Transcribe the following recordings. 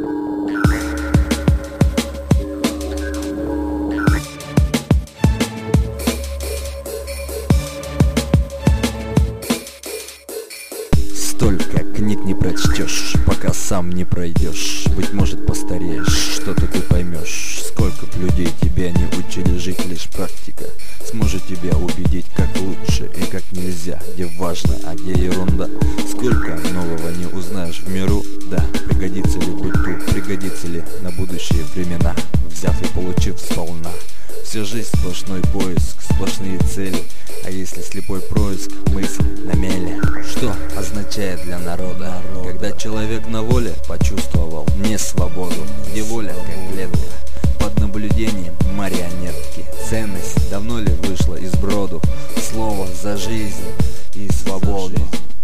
Столько книг не прочтешь, пока сам не пройдешь. Быть может, постареешь, что-то ты поймешь. Сколько б людей тебя не учили жить, лишь практика сможет тебя убедить, как лучше и как нельзя, где важно, а где ерунда. Сколько нового не узнаешь в миру, да, пригодится ли быту, пригодится ли на будущие времена, взяв и получив сполна. Вся жизнь сплошной поиск, сплошные цели. А если слепой происк, мысль на мели? Что означает для народа, когда человек на воле почувствовал не свободу, где воля как клетка под наблюдением марионетки? Ценность давно ли вышла из броду? Слово за жизнь и свободу.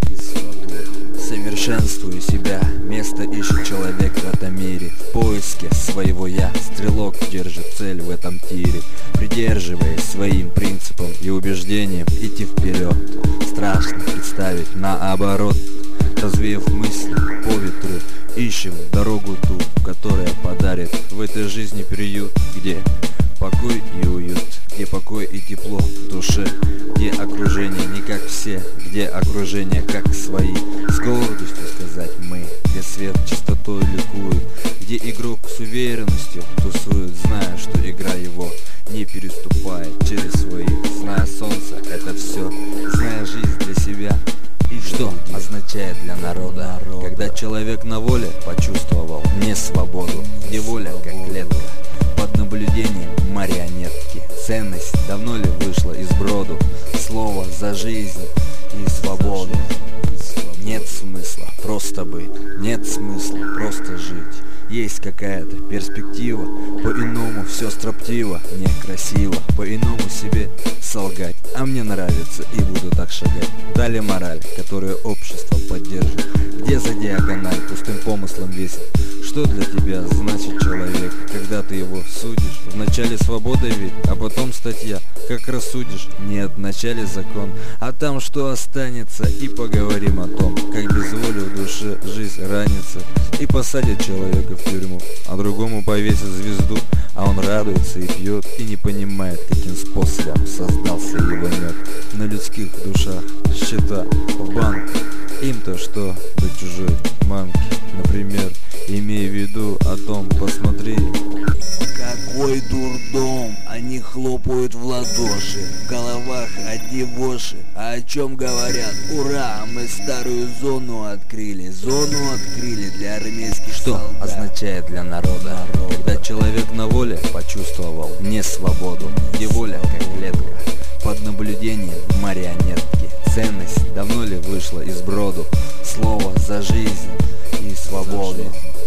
Совершенствую себя, место ищет человек в этом мире. В поиске своего я, стрелок держит цель в этом тире. Придерживаясь своим принципам и убеждениям, идти вперед. Страшно представить наоборот. Развеяв мысли по ветру, ищем дорогу ту, которая подарит в этой жизни приют, где покой и уют, где покой и тепло в душе, где окружение не как все, где окружение как свои. С гордостью сказать мы, где свет чистотой ликует, где игрок с уверенностью тусует, зная, что игра его не переступает через своих, зная солнце это все, зная жизнь для себя. И что означает для народа, когда человек на воле почувствовал не свободу, где воля как клетка под наблюдением марионетки? Ценность давно ли вышла из броду? Слово за жизнь и свободу. Нет смысла просто быть, нет смысла просто жить. Есть какая-то перспектива, по-иному все строптиво, некрасиво, по-иному себе солгать. А мне нравится и буду так шагать. Далее мораль, которую общество поддержит, где за диагональ пустым помыслом весит. Что для тебя значит человек, когда ты его судишь? Вначале свобода ведь, а потом статья. Как рассудишь? Нет, вначале закон, а там что останется? И поговорим о том, как без воли в душе жизнь ранится. И посадят человека в тюрьму, а другому повесят звезду. А он радуется и пьет, и не понимает, каким способом создался его мед. На людских душах счета в банке. Им-то что до чужой мамки, например. Имей в виду о том, посмотри. Какой дурдом, они хлопают в ладоши, в головах одни воши. А о чем говорят? Ура, мы старую зону открыли для армейских Что солдат. означает для народа, когда человек на воле почувствовал не свободу, где воля как клетка под наблюдением марионетки? Ценность давно ли вышла из броду? Слово за жизнь и свободу.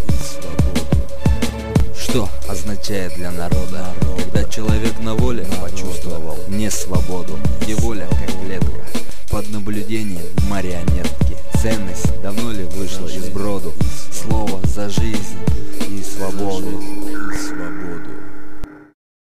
Что означает для народа, когда человек на воле почувствовал не свободу, где воля как клетка под наблюдением марионетки? Ценность давно ли вышла из броду? Слово за жизнь и свободу.